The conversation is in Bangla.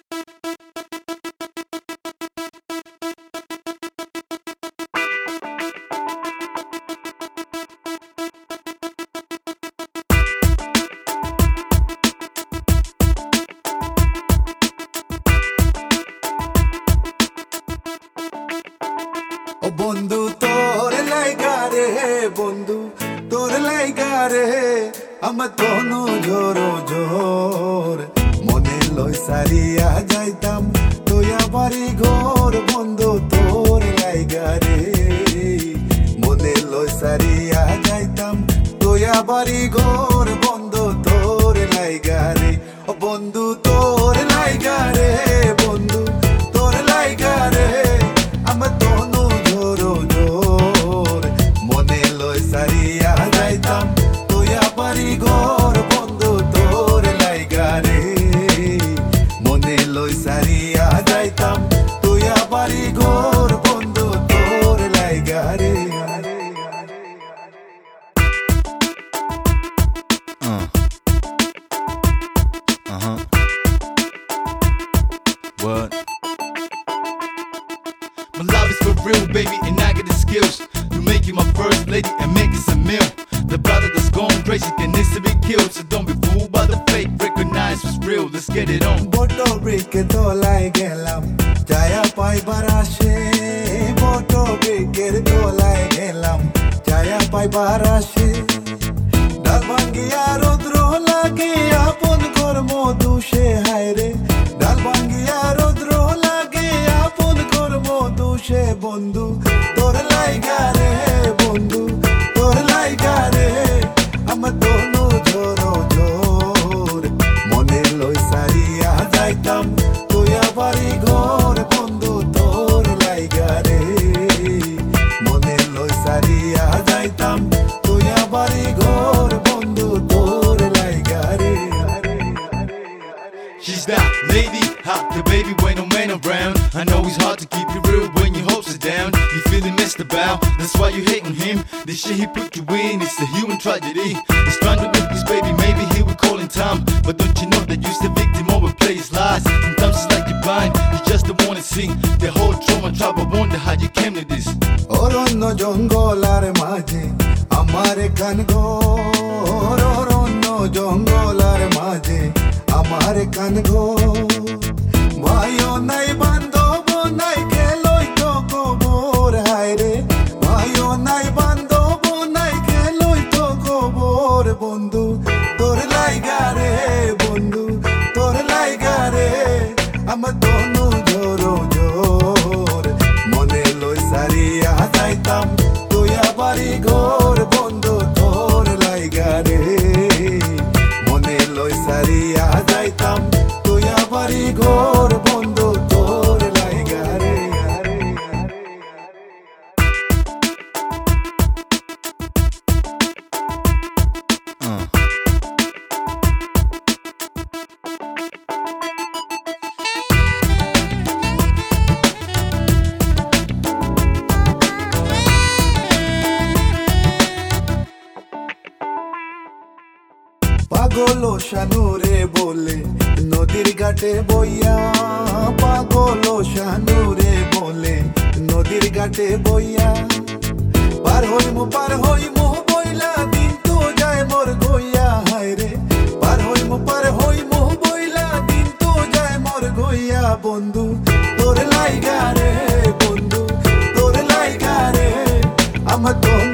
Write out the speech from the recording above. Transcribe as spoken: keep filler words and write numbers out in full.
ও বন্ধু তোর লাইগা রে বন্ধু তোর লাইগা রে আমার তনু ঝোরো ঝোর মনে লই সারিয়া যাইতাম তোয়া বাড়ি ঘর বন্ধু তোর লাইগা রে মনে লই সারিয়া যাইতাম তোয়া বাড়ি ঘর বন্ধু তোর লাইগা রে ও বন্ধু তোর লাইগা রে বন্ধু তোর লাইগা রে আমার তনু ঝোরো ঝোর মনে লই সারিয়া যাইতাম তোয়া বাড়ি ঘর বন্ধু তোর লাইগা রে মনে লই সারিয়া যাইতাম তোয়া বাড়ি ঘর বন্ধু তোর লাইগা রে Uh. Uh-huh. What? My love is for real, baby, and I got the skills to make you my first lady and make it a meal. The brother that's gone crazy can instantly be killed, so don't be fooled by the fake. Recognize what's real. Let's get it on. বটো ব্রেকে তোলায় গেলাম ছায়া পাইবার আসে বটো ব্রেকের তোলায় গেলাম ছায়া পাইবার আসে ডাল ভাঙ্গিয়া রৌদ্র লাগে আপন কর্ম দোষে হায় রে ডাল ভাঙ্গিয়া রৌদ্র লাগে আপন কর্ম দোষে বন্ধু তোর লাইগা রে বন্ধু তোর লাইগা রে আমার তনু ঝোরো ঝোর মনে লই সারিয়া যাইতাম তোয়া বাড়ি ঘর বন্ধু তোর লাইগা রে মনে লই সারিয়া যাইতাম তোয়া বাড়ি ঘর বন্ধু তোর লাইগা রে She's that lady, hot the baby when no man around. I know it's hard to keep it real when your hopes are down. You feeling messed about, that's why you hating him. The shit he put you in, it's a human tragedy. He's trying to win this baby, maybe he will call in time. But don't you know that you're the victim of a player's lies? Sometimes it's like you're blind, you just don't wanna see the whole trauma. Try but wonder how you came to this. অরণ্য জঙ্গল আর মাঝে আমার কান ঘর অরণ্য জঙ্গল আর মাঝে আমার কান ঘর ভাইও নাই বান্ধব নাই খেলই তো কবর হায় রে ভাইও নাই বান্ধব নাই খেলই তো কবর বন্ধু তোর লাইগা রে বন্ধু তোর লাইগা রে আমার তনু ঝোরো ঝোর মনে লই সারিয়া যাইতাম তোয়া বাড়ি ঘর বন্ধু তোর লাইগা রে মনে লই সারিয়া যাইতাম তোয়া বাড়ি ঘর বন্ধু তোর লাইগা রে Uh. পাগল শানুরে বলে নদীর ঘাটে বইয়া পাগল শানুরে বলে নদীর ঘাটে বইয়া পার হইমু পার হইমু বইলা দিন তো যায় মোর গইয়া হায় রে পার হইমু পার হইমু বইলা দিন তো যায় মোর গইয়া বন্ধু তোর লাইগা রে বন্ধু তোর লাইগা রে আমার তো